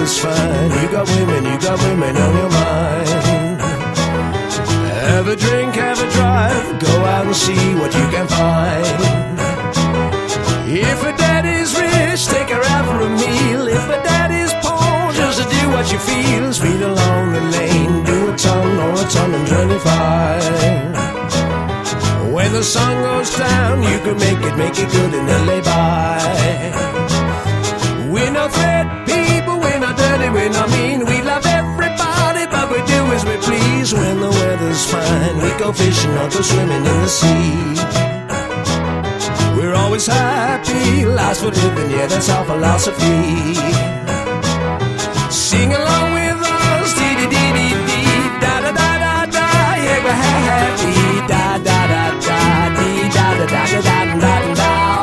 weather's fine. You got women on your mind. Have a drink, have a drive, go out and see what you can find. If a daddy's rich, take her out for a meal. If a daddy's poor, just do what you feel. Speed along the lane, do a ton or a ton and 25. When the sun goes down, you can make it good and then lay by. We're not threat people, we're not dirty, we're not mean. We love everybody, but we do as we please. When the weather's fine, we go fishing or go swimming in the sea. We're always happy, life's for living, yeah, that's our philosophy. Sing along with us, dee-dee-dee-dee-dee, da-da-da-da-da, yeah, we're happy, da-da-da-da, dee-da-da-da-da-da-da-da-da,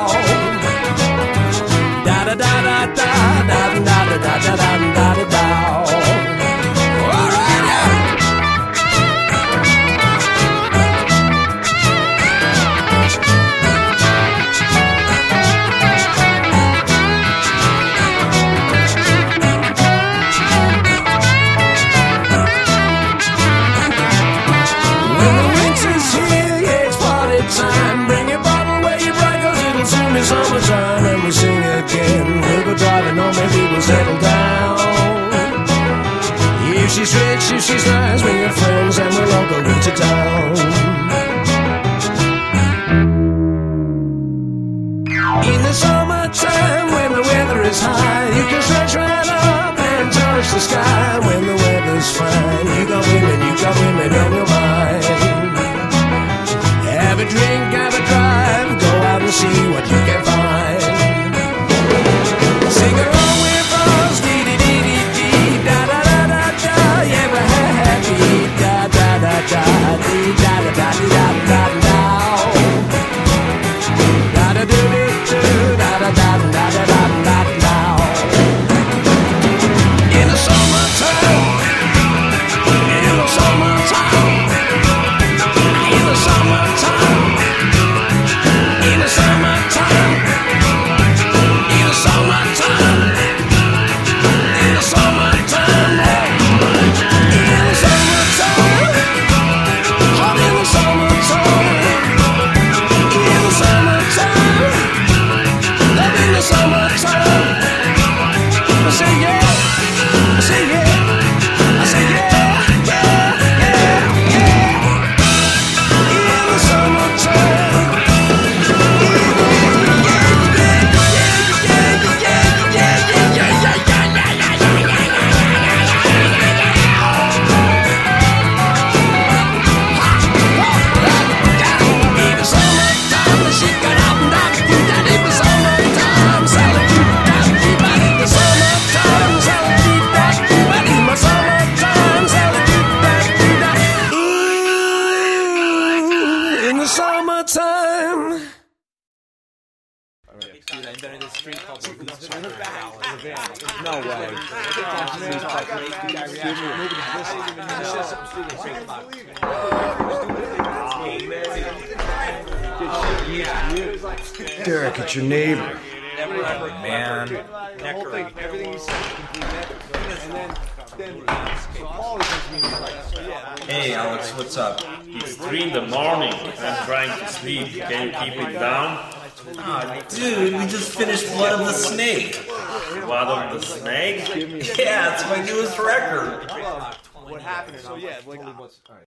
da-da-da-da-da-da-da-da-da-da-da-da. All right, yeah. When the winter's here, yeah, it's party time. Bring your bottle where you bright, 'cause it'll soon be summertime. And we'll sing again. We'll go driving or maybe we'll settle down. If she's rich, if she's nice, bring your friends and we'll all go into town. In the summertime, when the weather is high, you can stretch right up and touch the sky. When the weather's fine, you got women on your mind. Have a drink, have a drive, go out and see what you can find. Sing along with us, dee-dee-dee-dee-dee, da-da-da-da-da, yeah, we're happy, da-da-da-da, dee-da-da-da-da-da-da-da, da-da-do-do-do, da-da-da-da-da-da-da-da. In the summertime, in the summertime, in the summertime, in the summertime, in the summertime, in the summertime, in the summertime, hot in the summertime, in the summertime, love in the summertime. I say yeah, I say yeah, I say yeah, yeah, yeah, yeah. In the summertime. In the summertime. Dude, I invented this street called the No way. Derek, it's your neighbor. Man. Everything he said is complete Hey Alex, what's up? It's 3 in the morning. I'm trying to sleep. Can you keep it down? Oh, dude, we just finished Blood of the Snake. Blood of the Snake? Yeah, it's my newest record. What happened? So yeah, like.